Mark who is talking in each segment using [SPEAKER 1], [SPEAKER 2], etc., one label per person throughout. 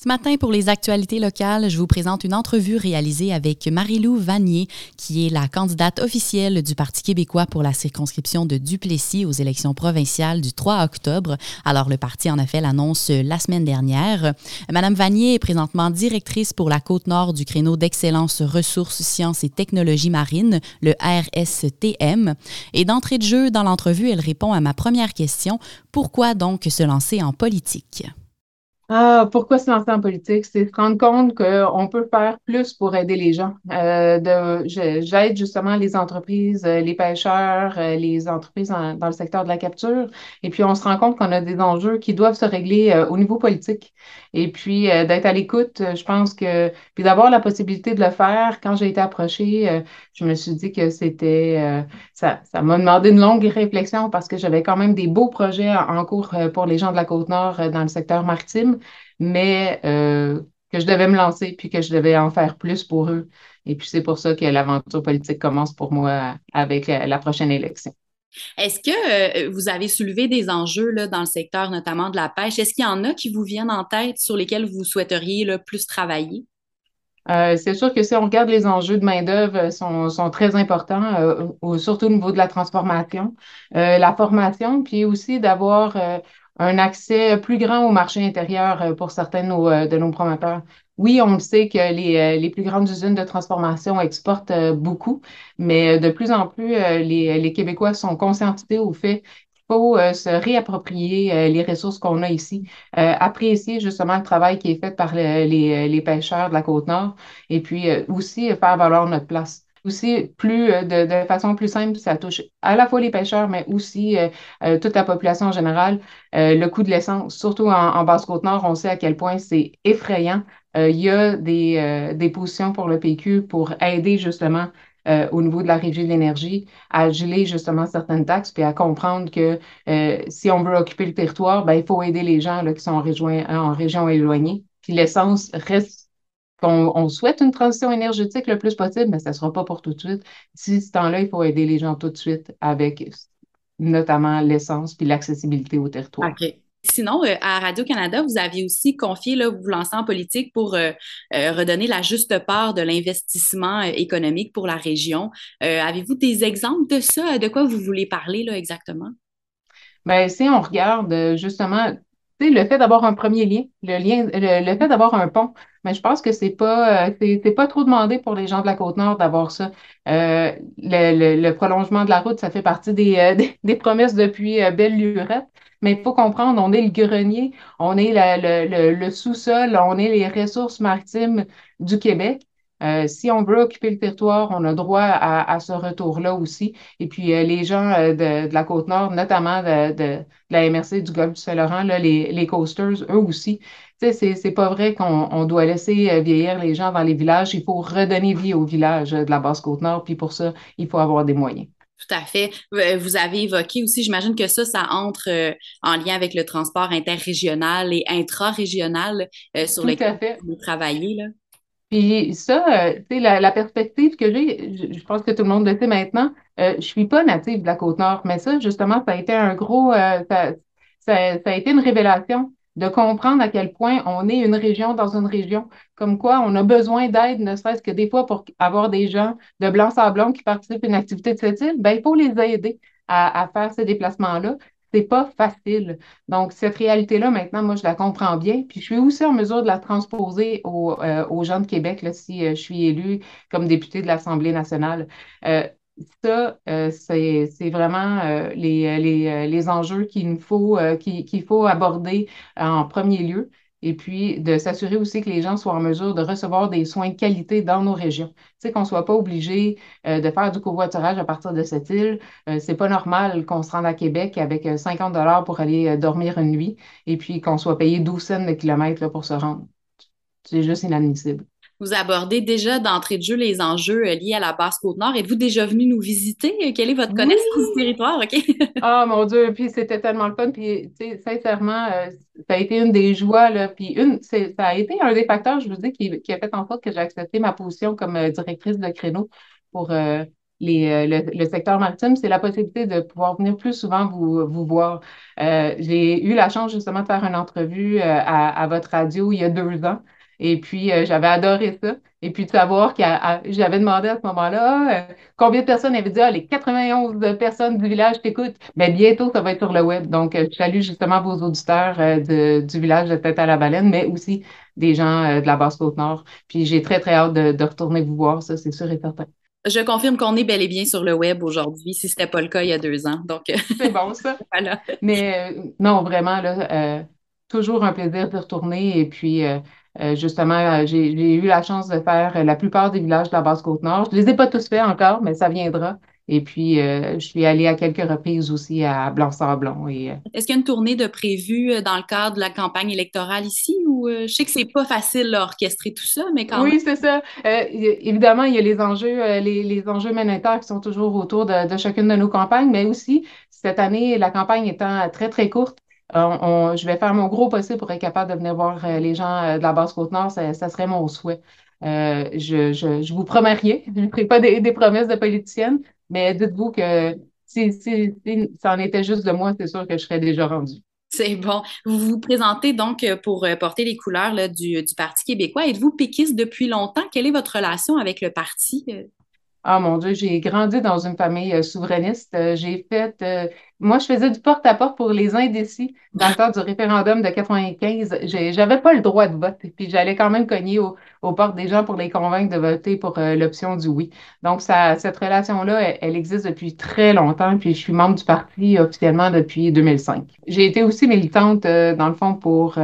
[SPEAKER 1] Ce matin, pour les actualités locales, je vous présente une entrevue réalisée avec Marie-Lou Vanier, qui est la candidate officielle du Parti québécois pour la circonscription de Duplessis aux élections provinciales du 3 octobre. Alors, le parti en a fait l'annonce la semaine dernière. Madame Vanier est présentement directrice pour la Côte-Nord du créneau d'excellence ressources, sciences et technologies marines, le RSTM. Et d'entrée de jeu, dans l'entrevue, elle répond à ma première question. Pourquoi donc se lancer en politique?
[SPEAKER 2] Pourquoi se lancer en politique? C'est se rendre compte qu'on peut faire plus pour aider les gens. J'aide justement les entreprises, les pêcheurs, les entreprises dans le secteur de la capture. Et puis, on se rend compte qu'on a des enjeux qui doivent se régler au niveau politique. Et puis, d'être à l'écoute, je pense que, puis d'avoir la possibilité de le faire, quand j'ai été approchée, je me suis dit que ça m'a demandé une longue réflexion parce que j'avais quand même des beaux projets en cours pour les gens de la Côte-Nord dans le secteur maritime, mais que je devais me lancer puis que je devais en faire plus pour eux. Et puis c'est pour ça que l'aventure politique commence pour moi avec la prochaine élection.
[SPEAKER 1] Est-ce que vous avez soulevé des enjeux là, dans le secteur notamment de la pêche? Est-ce qu'il y en a qui vous viennent en tête sur lesquels vous souhaiteriez là, plus travailler?
[SPEAKER 2] C'est sûr que si on regarde les enjeux de main-d'œuvre sont très importants, surtout au niveau de la transformation, la formation, puis aussi d'avoir un accès plus grand au marché intérieur pour certains de nos promoteurs. Oui, on le sait que les plus grandes usines de transformation exportent beaucoup, mais de plus en plus, les Québécois sont conscientisés au fait qu'il faut se réapproprier les ressources qu'on a ici, apprécier justement le travail qui est fait par les pêcheurs de la Côte-Nord et puis aussi faire valoir notre place. Aussi, de façon plus simple, ça touche à la fois les pêcheurs, mais aussi toute la population en général. Le coût de l'essence, surtout en Basse-Côte-Nord, on sait à quel point c'est effrayant. Il y a des positions pour le PQ pour aider justement au niveau de la Régie de l'énergie à geler justement certaines taxes, puis à comprendre que si on veut occuper le territoire, ben, il faut aider les gens là, qui sont en région éloignée. Puis l'essence reste qu'on souhaite une transition énergétique le plus possible, mais ça ne sera pas pour tout de suite. D'ici ce temps-là, il faut aider les gens tout de suite avec notamment l'essence puis l'accessibilité au territoire.
[SPEAKER 1] OK. Sinon, à Radio-Canada, vous aviez aussi confié là, vous vous lancer en politique pour redonner la juste part de l'investissement économique pour la région. Avez-vous des exemples de ça? De quoi vous voulez parler là, exactement?
[SPEAKER 2] Ben, si on regarde justement, tu sais, le fait d'avoir un premier le fait d'avoir un pont, mais je pense que c'est pas trop demandé pour les gens de la Côte-Nord d'avoir ça. Le prolongement de la route, ça fait partie des promesses depuis belle lurette. Mais il faut comprendre, on est le grenier, on est le sous-sol, on est les ressources maritimes du Québec. Si on veut occuper le territoire, on a droit à ce retour-là aussi. Et puis, les gens de la Côte-Nord, notamment de la MRC du Golfe du Saint-Laurent, là, les coasters, eux aussi. Tu sais, c'est pas vrai qu'on doit laisser vieillir les gens dans les villages. Il faut redonner vie aux villages de la Basse-Côte-Nord. Puis pour ça, il faut avoir des moyens.
[SPEAKER 1] Tout à fait. Vous avez évoqué aussi, j'imagine que ça entre en lien avec le transport interrégional et intra-régional sur
[SPEAKER 2] Tout
[SPEAKER 1] lequel
[SPEAKER 2] à fait.
[SPEAKER 1] vous travaillez, là.
[SPEAKER 2] Puis ça, tu sais, la perspective que j'ai, je pense que tout le monde le sait maintenant, je suis pas native de la Côte-Nord, mais ça, justement, ça a été un gros, ça a été une révélation de comprendre à quel point on est une région dans une région, comme quoi on a besoin d'aide, ne serait-ce que des fois pour avoir des gens de blanc-sablon qui participent à une activité de ce type, ben, il faut les aider à faire ces déplacements-là. C'est pas facile. Donc, cette réalité-là, maintenant, moi, je la comprends bien. Puis, je suis aussi en mesure de la transposer aux gens de Québec, là, si je suis élue comme députée de l'Assemblée nationale. Euh, c'est vraiment les enjeux qu'il faut aborder en premier lieu. Et puis, de s'assurer aussi que les gens soient en mesure de recevoir des soins de qualité dans nos régions. Tu sais, qu'on ne soit pas obligé de faire du covoiturage à partir de cette île. C'est pas normal qu'on se rende à Québec avec 50 pour aller dormir une nuit et puis qu'on soit payé 12 cents de kilomètre là, pour se rendre. C'est juste inadmissible.
[SPEAKER 1] Vous abordez déjà d'entrée de jeu les enjeux liés à la Basse-Côte-Nord. Êtes-vous déjà venu nous visiter? Quelle est votre
[SPEAKER 2] Oui!
[SPEAKER 1] connaissance du territoire? OK?
[SPEAKER 2] Ah mon Dieu, puis c'était tellement le fun. Puis, tu sais, sincèrement, ça a été une des joies, là. Puis, ça a été un des facteurs, je vous dis, qui a fait en sorte que j'ai accepté ma position comme directrice de créneau pour le secteur maritime, c'est la possibilité de pouvoir venir plus souvent vous voir. J'ai eu la chance justement de faire une entrevue à votre radio il y a 2 ans. Et puis, j'avais adoré ça. Et puis, de savoir j'avais demandé à ce moment-là, combien de personnes avaient dit, ah, les 91 personnes du village t'écoutent. Mais bientôt, ça va être sur le web. Donc, je salue justement vos auditeurs du village de Tête-à-la-Baleine, mais aussi des gens de la Basse-Côte-Nord. Puis, j'ai très, très hâte de retourner vous voir, ça, c'est sûr et certain.
[SPEAKER 1] Je confirme qu'on est bel et bien sur le web aujourd'hui, si ce n'était pas le cas il y a 2 ans. Donc,
[SPEAKER 2] C'est bon, ça.
[SPEAKER 1] voilà.
[SPEAKER 2] Mais non, vraiment, là, toujours un plaisir de retourner. Et puis, justement, j'ai eu la chance de faire la plupart des villages de la Basse-Côte-Nord. Je les ai pas tous faits encore, mais ça viendra. Et puis, je suis allée à quelques reprises aussi à Blanc-Sablon.
[SPEAKER 1] Est-ce qu'il y a une tournée de prévue dans le cadre de la campagne électorale ici ou je sais que c'est pas facile à orchestrer tout ça, mais quand même.
[SPEAKER 2] Oui, c'est ça. Évidemment, il y a les enjeux, les enjeux monétaires qui sont toujours autour de chacune de nos campagnes, mais aussi, cette année, la campagne étant très, très courte, je vais faire mon gros possible pour être capable de venir voir les gens de la Basse-Côte-Nord. Ça serait mon souhait. Je vous promets rien. Je ne ferai pas des promesses de politicienne, mais dites-vous que si ça en était juste de moi, c'est sûr que je serais déjà rendue.
[SPEAKER 1] C'est bon. Vous vous présentez donc pour porter les couleurs là, du Parti québécois. Êtes-vous péquiste depuis longtemps? Quelle est votre relation avec le parti?
[SPEAKER 2] Ah mon Dieu, j'ai grandi dans une famille souverainiste. Moi, je faisais du porte-à-porte pour les indécis dans le temps du référendum de 95. J'avais pas le droit de vote, puis j'allais quand même cogner aux portes des gens pour les convaincre de voter pour l'option du oui. Donc, cette relation-là, elle existe depuis très longtemps, puis je suis membre du parti officiellement depuis 2005. J'ai été aussi militante, dans le fond, pour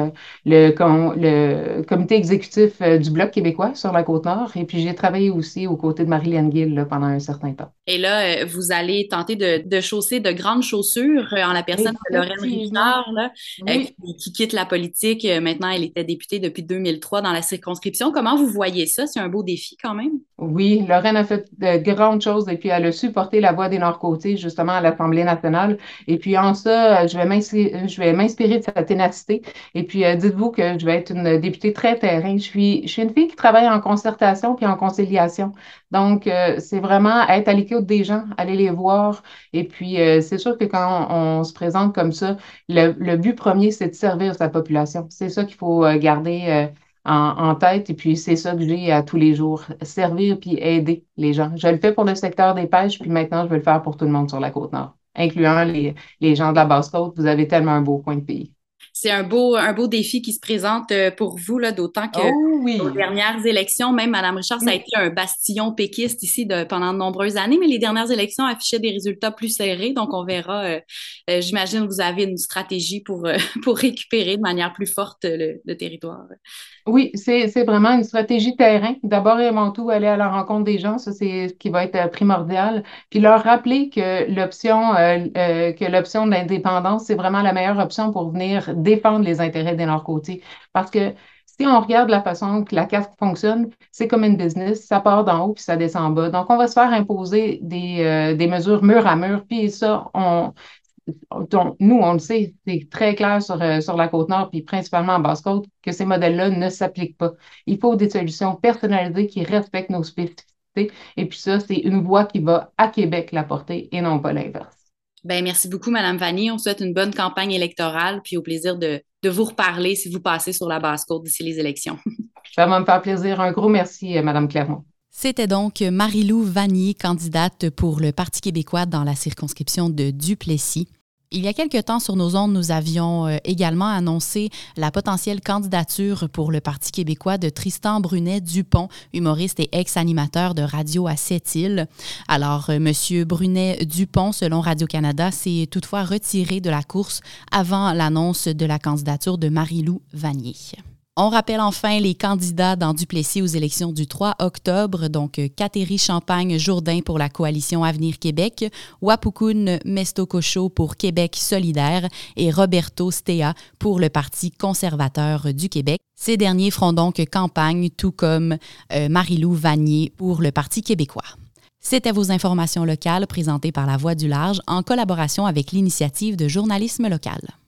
[SPEAKER 2] le comité exécutif du Bloc québécois sur la Côte-Nord, et puis j'ai travaillé aussi aux côtés de Marie-Léine Guil là, pendant un certain temps.
[SPEAKER 1] Et là, vous allez tenter de chausser de grandes chaussures en la personne de Lorraine
[SPEAKER 2] Effectivement,
[SPEAKER 1] Richard, là,
[SPEAKER 2] oui.
[SPEAKER 1] qui quitte la politique. Maintenant, elle était députée depuis 2003 dans la circonscription. Comment vous voyez ça? C'est un beau défi quand même.
[SPEAKER 2] Oui, Lorraine a fait de grandes choses et puis elle a su porter la voix des Nord-Côtiers justement à l'Assemblée nationale. Et puis en ça, je vais m'inspirer de sa ténacité. Et puis dites-vous que je vais être une députée très terrain. Je suis une fille qui travaille en concertation puis en conciliation. Donc, c'est vraiment être à l'écoute des gens, aller les voir. Et puis, c'est sûr que quand on se présente comme ça, le but premier, c'est de servir sa population. C'est ça qu'il faut garder. En tête. Et puis, c'est ça que j'ai à tous les jours, servir puis aider les gens. Je le fais pour le secteur des pêches, puis maintenant, je veux le faire pour tout le monde sur la Côte-Nord, incluant les gens de la Basse-Côte. Vous avez tellement un beau coin de pays.
[SPEAKER 1] C'est un beau défi qui se présente pour vous, là, d'autant que
[SPEAKER 2] Oh
[SPEAKER 1] aux
[SPEAKER 2] oui!
[SPEAKER 1] dernières élections, même Mme Richard, ça a
[SPEAKER 2] Mm.
[SPEAKER 1] été un bastion péquiste ici pendant de nombreuses années, mais les dernières élections affichaient des résultats plus serrés, donc on verra. J'imagine que vous avez une stratégie pour, pour récupérer de manière plus forte le territoire.
[SPEAKER 2] Oui, c'est vraiment une stratégie terrain. D'abord et avant tout, aller à la rencontre des gens, ça c'est ce qui va être primordial. Puis leur rappeler que l'option de l'indépendance, c'est vraiment la meilleure option pour venir défendre les intérêts des Nord-Côtiers. Parce que si on regarde la façon que la CAQ fonctionne, c'est comme une business, ça part d'en haut puis ça descend en bas. Donc on va se faire imposer des mesures mur à mur. Puis ça, donc, nous, on le sait, c'est très clair sur la Côte-Nord, puis principalement en Basse-Côte, que ces modèles-là ne s'appliquent pas. Il faut des solutions personnalisées qui respectent nos spécificités. Et puis ça, c'est une voie qui va à Québec la porter et non pas l'inverse.
[SPEAKER 1] Ben, merci beaucoup, Madame Vanny. On souhaite une bonne campagne électorale, puis au plaisir de vous reparler si vous passez sur la Basse-Côte d'ici les élections.
[SPEAKER 2] Ça va me faire plaisir. Un gros merci, Madame Clermont.
[SPEAKER 1] C'était donc Marie-Lou Vannier, candidate pour le Parti québécois dans la circonscription de Duplessis. Il y a quelque temps, sur nos ondes, nous avions également annoncé la potentielle candidature pour le Parti québécois de Tristan Brunet-Dupont, humoriste et ex-animateur de radio à Sept-Îles. Alors, M. Brunet-Dupont, selon Radio-Canada, s'est toutefois retiré de la course avant l'annonce de la candidature de Marie-Lou Vannier. On rappelle enfin les candidats dans Duplessis aux élections du 3 octobre, donc Catherine Champagne-Jourdain pour la coalition Avenir Québec, Wapukun Mestococho pour Québec solidaire et Roberto Stea pour le Parti conservateur du Québec. Ces derniers feront donc campagne, tout comme Marie-Lou Vannier pour le Parti québécois. C'était vos informations locales présentées par La Voix du Large en collaboration avec l'Initiative de journalisme local.